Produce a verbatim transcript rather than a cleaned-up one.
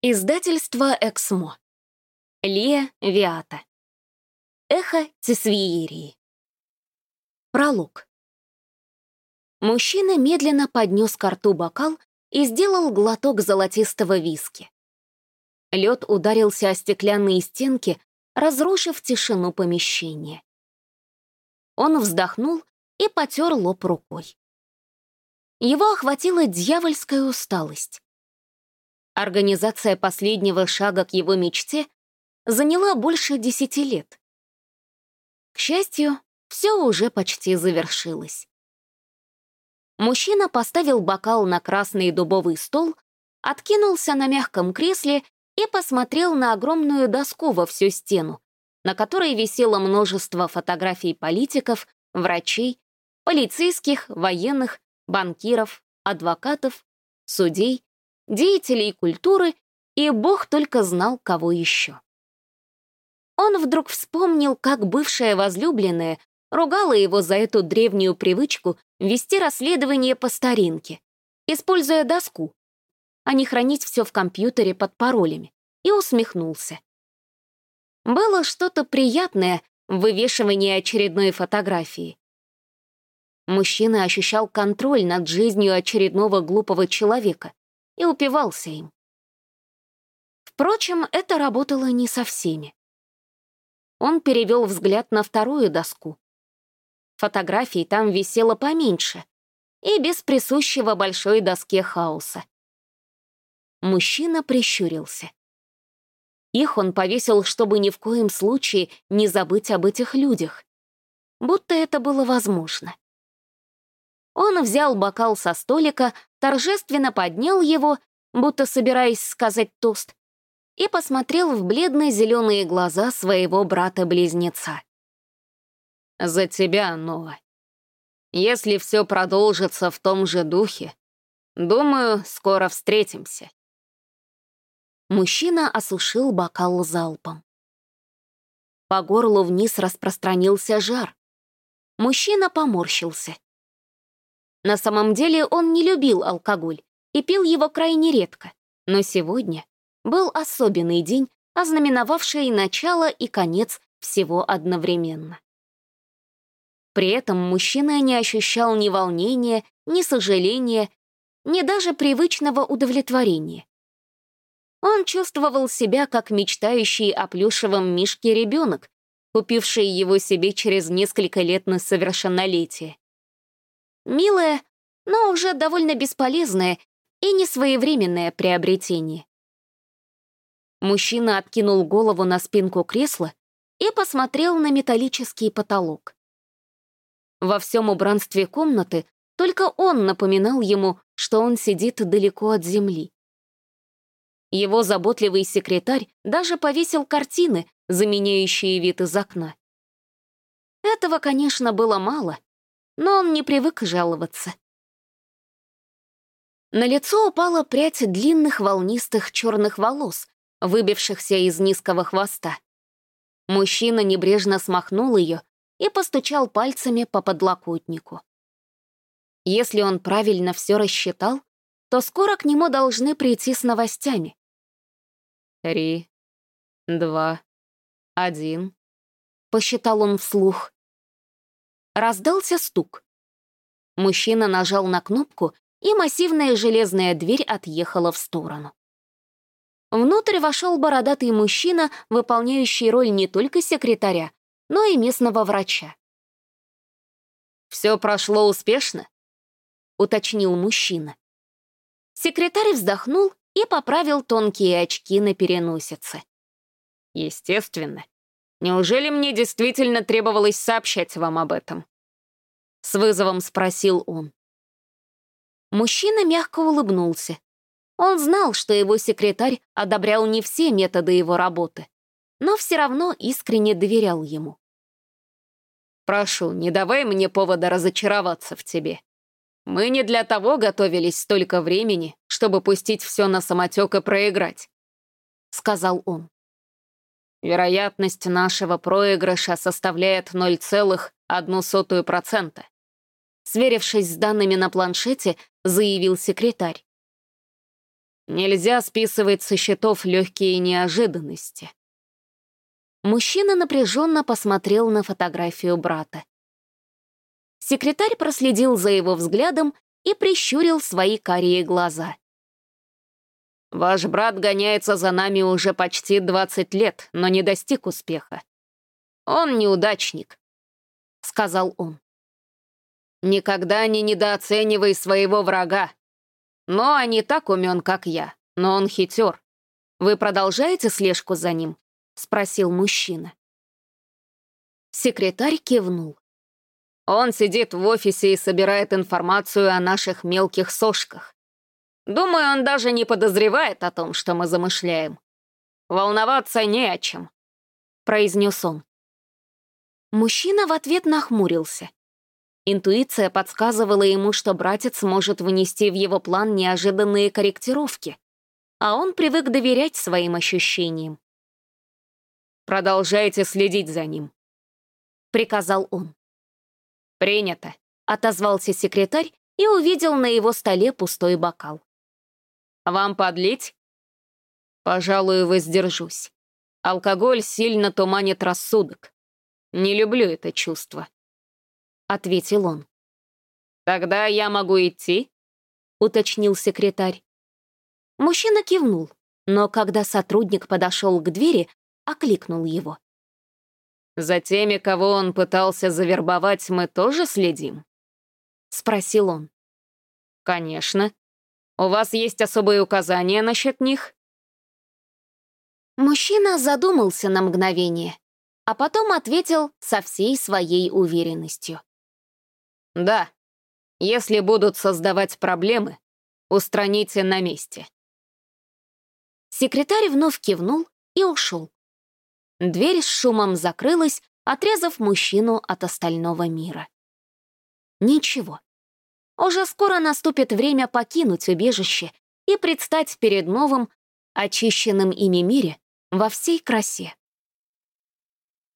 Издательство «Эксмо». Лия Виата. Эхо Тисвиерии. Пролог. Мужчина медленно поднес ко рту бокал и сделал глоток золотистого виски. Лед ударился о стеклянные стенки, разрушив тишину помещения. Он вздохнул и потер лоб рукой. Его охватила дьявольская усталость. Организация последнего шага к его мечте заняла больше десяти лет. К счастью, все уже почти завершилось. Мужчина поставил бокал на красный дубовый стол, откинулся на мягком кресле и посмотрел на огромную доску во всю стену, на которой висело множество фотографий политиков, врачей, полицейских, военных, банкиров, адвокатов, судей, деятелей культуры, и Бог только знал, кого еще. Он вдруг вспомнил, как бывшая возлюбленная ругала его за эту древнюю привычку вести расследование по старинке, используя доску, а не хранить все в компьютере под паролями, и усмехнулся. Было что-то приятное в вывешивании очередной фотографии. Мужчина ощущал контроль над жизнью очередного глупого человека и упивался им. Впрочем, это работало не со всеми. Он перевел взгляд на вторую доску. Фотографий там висело поменьше и без присущего большой доске хаоса. Мужчина прищурился. Их он повесил, чтобы ни в коем случае не забыть об этих людях, будто это было возможно. Он взял бокал со столика, торжественно поднял его, будто собираясь сказать тост, и посмотрел в бледно-зеленые глаза своего брата-близнеца. «За тебя, Ноа. Если все продолжится в том же духе, думаю, скоро встретимся». Мужчина осушил бокал залпом. По горлу вниз распространился жар. Мужчина поморщился. На самом деле он не любил алкоголь и пил его крайне редко, но сегодня был особенный день, ознаменовавший начало и конец всего одновременно. При этом мужчина не ощущал ни волнения, ни сожаления, ни даже привычного удовлетворения. Он чувствовал себя как мечтающий о плюшевом мишке ребенок, купивший его себе через несколько лет на совершеннолетие. Милое, но уже довольно бесполезное и несвоевременное приобретение. Мужчина откинул голову на спинку кресла и посмотрел на металлический потолок. Во всем убранстве комнаты только он напоминал ему, что он сидит далеко от земли. Его заботливый секретарь даже повесил картины, заменяющие вид из окна. Этого, конечно, было мало, но он не привык жаловаться. На лицо упала прядь длинных волнистых черных волос, выбившихся из низкого хвоста. Мужчина небрежно смахнул ее и постучал пальцами по подлокотнику. Если он правильно все рассчитал, то скоро к нему должны прийти с новостями. «Три, два, один», — посчитал он вслух. Раздался стук. Мужчина нажал на кнопку, и массивная железная дверь отъехала в сторону. Внутрь вошел бородатый мужчина, выполняющий роль не только секретаря, но и местного врача. «Все прошло успешно?» — уточнил мужчина. Секретарь вздохнул и поправил тонкие очки на переносице. «Естественно. Неужели мне действительно требовалось сообщать вам об этом?» С вызовом спросил он. Мужчина мягко улыбнулся. Он знал, что его секретарь одобрял не все методы его работы, но все равно искренне доверял ему. «Прошу, не давай мне повода разочароваться в тебе. Мы не для того готовились столько времени, чтобы пустить все на самотек и проиграть», — сказал он. «Вероятность нашего проигрыша составляет ноль целых одну сотую процента», — сверившись с данными на планшете, заявил секретарь. Нельзя списывать со счетов легкие неожиданности. Мужчина напряженно посмотрел на фотографию брата. Секретарь проследил за его взглядом и прищурил свои карие глаза. «Ваш брат гоняется за нами уже почти двадцать лет, но не достиг успеха. Он неудачник», — сказал он. «Никогда не недооценивай своего врага. Но не так умен, как я, но он хитер. Вы продолжаете слежку за ним?» — спросил мужчина. Секретарь кивнул. «Он сидит в офисе и собирает информацию о наших мелких сошках. Думаю, он даже не подозревает о том, что мы замышляем. Волноваться не о чем», — произнес он. Мужчина в ответ нахмурился. Интуиция подсказывала ему, что братец может внести в его план неожиданные корректировки, а он привык доверять своим ощущениям. «Продолжайте следить за ним», — приказал он. «Принято», — отозвался секретарь и увидел на его столе пустой бокал. «Вам подлить?» «Пожалуй, воздержусь. Алкоголь сильно туманит рассудок. Не люблю это чувство», — ответил он. «Тогда я могу идти?» — уточнил секретарь. Мужчина кивнул, но когда сотрудник подошел к двери, окликнул его. «За теми, кого он пытался завербовать, мы тоже следим?» — спросил он. «Конечно. У вас есть особые указания насчет них?» Мужчина задумался на мгновение, а потом ответил со всей своей уверенностью. «Да, если будут создавать проблемы, устраните на месте». Секретарь вновь кивнул и ушел. Дверь с шумом закрылась, отрезав мужчину от остального мира. Ничего. Уже скоро наступит время покинуть убежище и предстать перед новым, очищенным ими мире во всей красе.